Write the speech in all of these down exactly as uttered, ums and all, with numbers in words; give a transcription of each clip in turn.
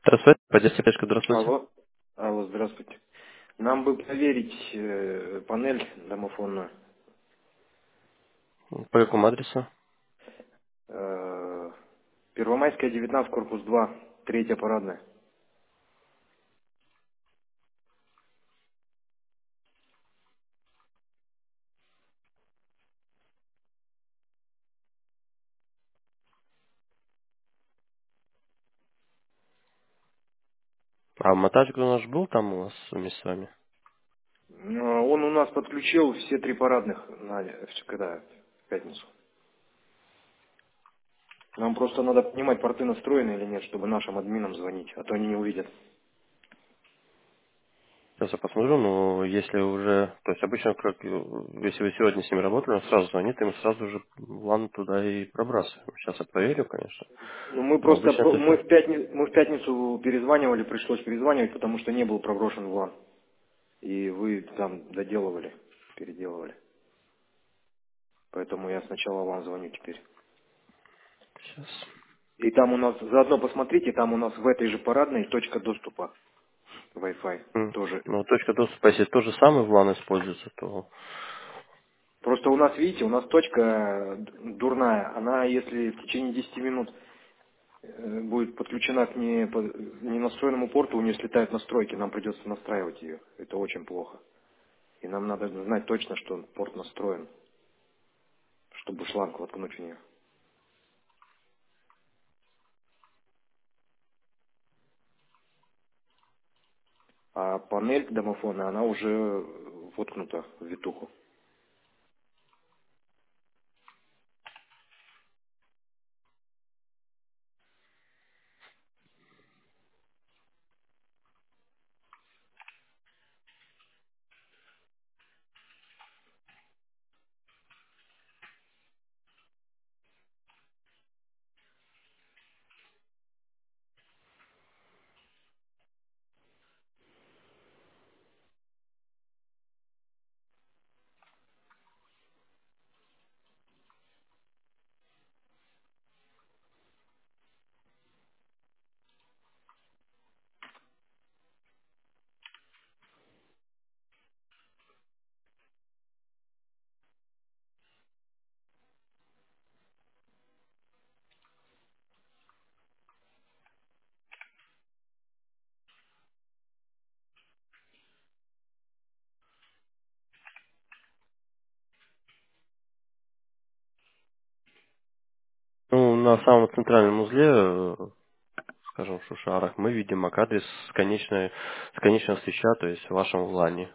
Здравствуйте, поддержка, здравствуйте. Алло. Алло, здравствуйте. Нам бы проверить э, панель домофонную. По какому адресу? Э, Первомайская, девятнадцать, корпус два, третья парадная. А монтажик у нас был там у вас вместе с вами? Э, Он у нас подключил все три парадных, на, когда, в пятницу. Нам просто надо понимать, порты настроены или нет, чтобы нашим админам звонить, а то они не увидят. Сейчас я посмотрю, но если уже, то есть обычно, как, э, если вы сегодня с ним работали, он сразу звонит, и мы сразу же лан туда и пробрасываем. Сейчас я проверю, конечно. Ну, мы Но просто, обычно про- это мы все. в, пятни- мы в пятницу перезванивали, пришлось перезванивать, потому что не был проброшен в лан. И вы там доделывали, переделывали. Поэтому я сначала вам звоню теперь. Сейчас. И там у нас, заодно посмотрите, там у нас в этой же парадной точка доступа Wi-Fi М. тоже. Ну, точка доступа, если то же самое в лан используется, то Просто у нас, видите, у нас точка э, дурная. Она, если в течение десяти минут э, будет подключена к не, по- не настроенному порту, у нее слетают настройки, нам придется настраивать ее. Это очень плохо. И нам надо знать точно, что порт настроен, чтобы шланг воткнуть в нее. А панель домофона, она уже воткнута в витуху. ну, на самом центральном узле, э, скажем, в шушарах, мы видим MAC-адрес с конечной, с конечного свеча, то есть в вашем лане.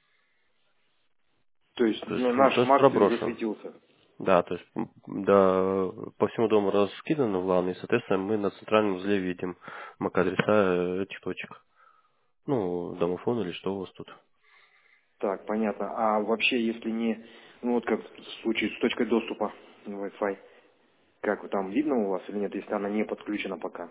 То есть, То есть, ну, м, наш то есть мак проброшен. засветился. Да, то есть м, да, по всему дому раскиданы в ланы, и, соответственно, мы на центральном узле видим MAC-адреса э, этих точек. Ну, домофон или что у вас тут. Так, понятно. А вообще, если не, ну вот как в случае с точкой доступа на Wi-Fi, как вот там видно у вас или нет, если она не подключена пока?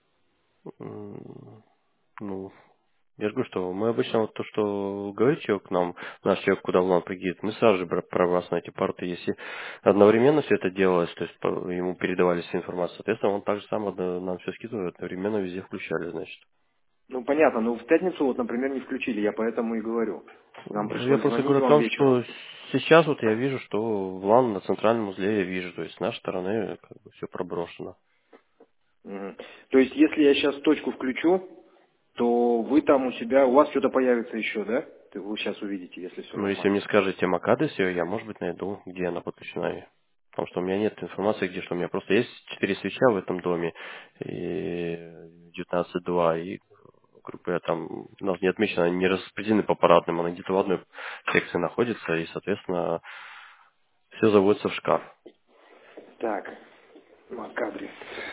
М, Ну, я же говорю, что мы обычно вот то, что говорит человек к нам, наш человек, куда в лан пригибает, мы сразу же бра- пробрасываем эти порты. Если одновременно все это делалось, то есть по- ему передавали всю информацию, соответственно, он так же самое да, нам все скидывает, одновременно везде включали, значит. Ну, понятно, но в пятницу вот, например, не включили, я поэтому и говорю. Нам Ну, Я пришлось просто звонить говорю о вам том, вечером. что сейчас вот я вижу, что в лан на центральном узле я вижу, то есть с нашей стороны как бы все проброшено. Мгм. То есть, если я сейчас точку включу, то вы там у себя, у вас что-то появится еще, да? Ты- Вы сейчас увидите, если все Но если нормально. мне скажете MAC-адрес, я, я, может быть, найду, где она подключена. Потому что у меня нет информации, где что. У меня просто есть четыре свеча в этом доме, и девятнадцать два, и грубо говоря, там у нас не отмечено, они не распределены по парадным, она где-то в одной секции находится, и, соответственно, все заводится в шкаф. Так, мак-адрес.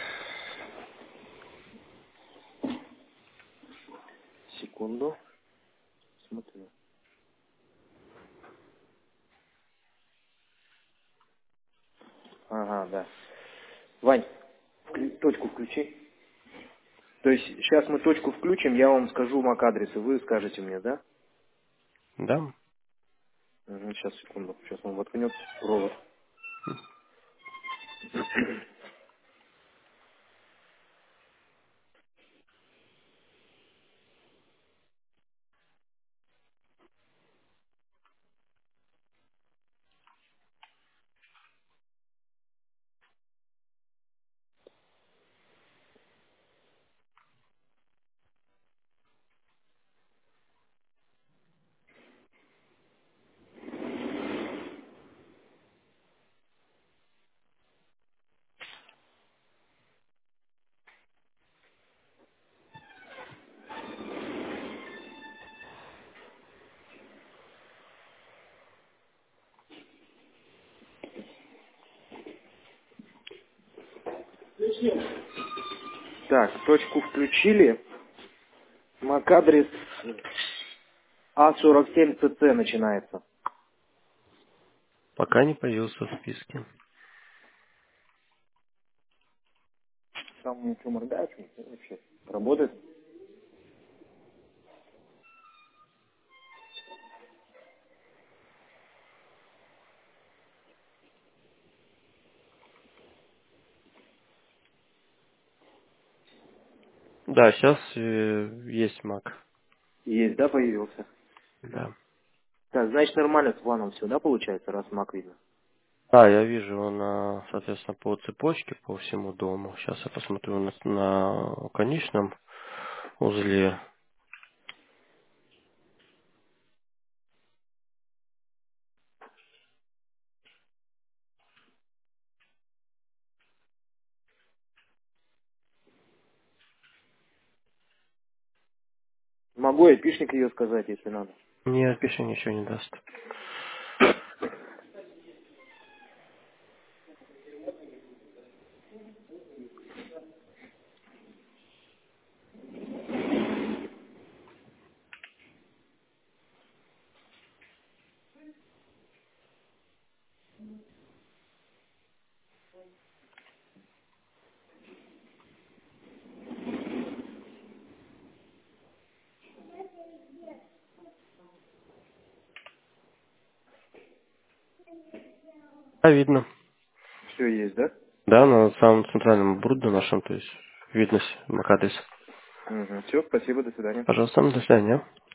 Секунду, смотрю. Ага, да. Вань, вклю- точку включи. То есть сейчас мы точку включим, я вам скажу мак-адрес, и вы скажете мне, да? Да? Сейчас, секунду. Сейчас он воткнет провод. Так, точку включили. MAC-адрес А сорок семь ЦЦ начинается. Пока не появился в списке. Там мне что, моргает? Вообще работает? Да, сейчас э, есть Mac. Есть, да, появился? Да. Так, значит, нормально с планом все, да, получается, раз Mac видно? Да, я вижу, он, а, соответственно, по цепочке, по всему дому. Сейчас я посмотрю на, на конечном узле. Могу айпишник ее сказать, если надо. Нет, пиши ничего не даст. Да, видно. Все есть, да? Да, на самом центральном брудно нашем, то есть видно Mac адрес. Угу. Все, спасибо, до свидания. Пожалуйста, до свидания.